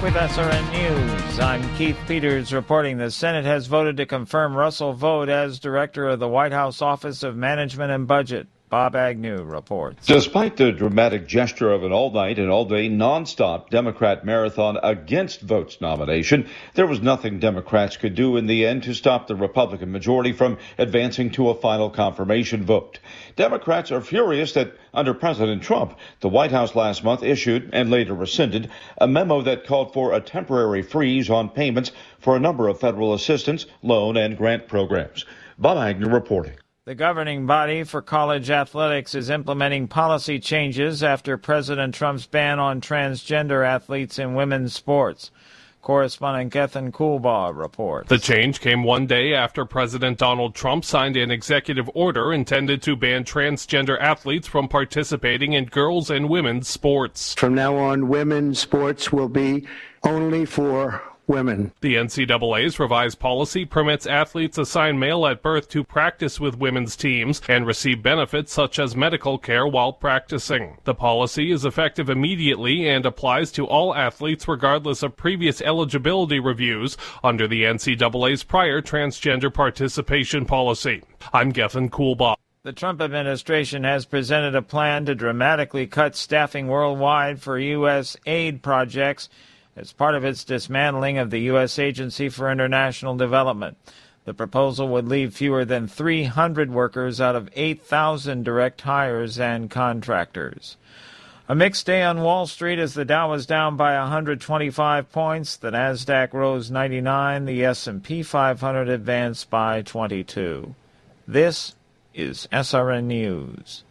with SRN News. I'm Keith Peters reporting the Senate has voted to confirm Russell Vought as director of the White House Office of Management and Budget. Bob Agnew reports. Despite the dramatic gesture of an all-night and all-day nonstop Democrat marathon against Vought's nomination, there was nothing Democrats could do in the end to stop the Republican majority from advancing to a final confirmation vote. Democrats are furious that under President Trump, the White House last month issued and later rescinded a memo that called for a temporary freeze on payments for a number of federal assistance, loan, and grant programs. Bob Agnew reporting. The governing body for college athletics is implementing policy changes after President Trump's ban on transgender athletes in women's sports. Correspondent Gethin Coolbaugh reports. The change came one day after President Donald Trump signed an executive order intended to ban transgender athletes from participating in girls' and women's sports. From now on, women's sports will be only for women. The NCAA's revised policy permits athletes assigned male at birth to practice with women's teams and receive benefits such as medical care while practicing. The policy is effective immediately and applies to all athletes regardless of previous eligibility reviews under the NCAA's prior transgender participation policy. I'm Gethin Coolbaugh. The Trump administration has presented a plan to dramatically cut staffing worldwide for U.S. aid projects as part of its dismantling of the U.S. Agency for International Development. The proposal would leave fewer than 300 workers out of 8,000 direct hires and contractors. A mixed day on Wall Street as the Dow was down by 125 points, the Nasdaq rose 99, the S&P 500 advanced by 22. This is SRN News.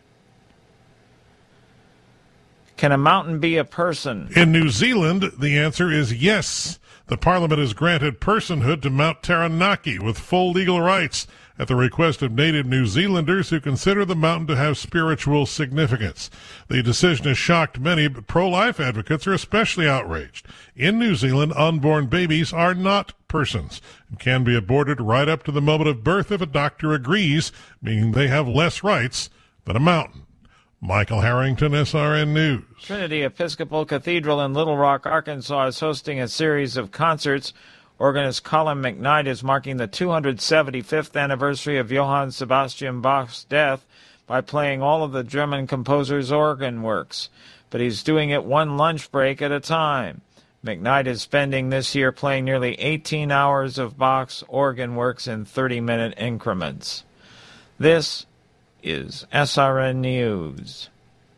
Can a mountain be a person? In New Zealand, the answer is yes. The parliament has granted personhood to Mount Taranaki with full legal rights at the request of native New Zealanders who consider the mountain to have spiritual significance. The decision has shocked many, but pro-life advocates are especially outraged. In New Zealand, unborn babies are not persons and can be aborted right up to the moment of birth if a doctor agrees, meaning they have less rights than a mountain. Michael Harrington, SRN News. Trinity Episcopal Cathedral in Little Rock, Arkansas is hosting a series of concerts. Organist Colin McKnight is marking the 275th anniversary of Johann Sebastian Bach's death by playing all of the German composer's organ works, but he's doing it one lunch break at a time. McKnight is spending this year playing nearly 18 hours of Bach's organ works in 30-minute increments. This is SRN News.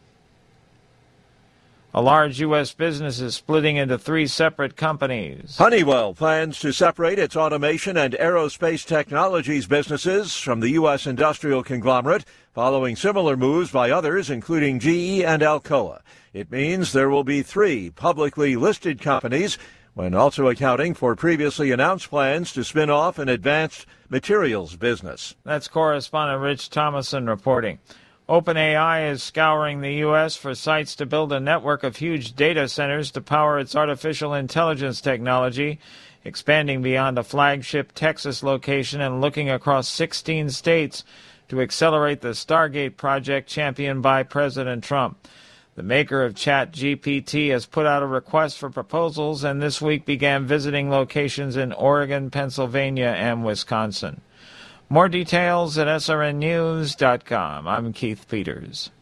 A large U.S. business is splitting into 3 separate companies. Honeywell plans to separate its automation and aerospace technologies businesses from the U.S. industrial conglomerate, following similar moves by others, including GE and Alcoa. It means there will be 3 publicly listed companies, when also accounting for previously announced plans to spin off an advanced materials business. That's correspondent Rich Thomason reporting. OpenAI is scouring the U.S. for sites to build a network of huge data centers to power its artificial intelligence technology, expanding beyond a flagship Texas location and looking across 16 states to accelerate the Stargate project championed by President Trump. The maker of ChatGPT has put out a request for proposals and this week began visiting locations in Oregon, Pennsylvania, and Wisconsin. More details at srnnews.com. I'm Keith Peters.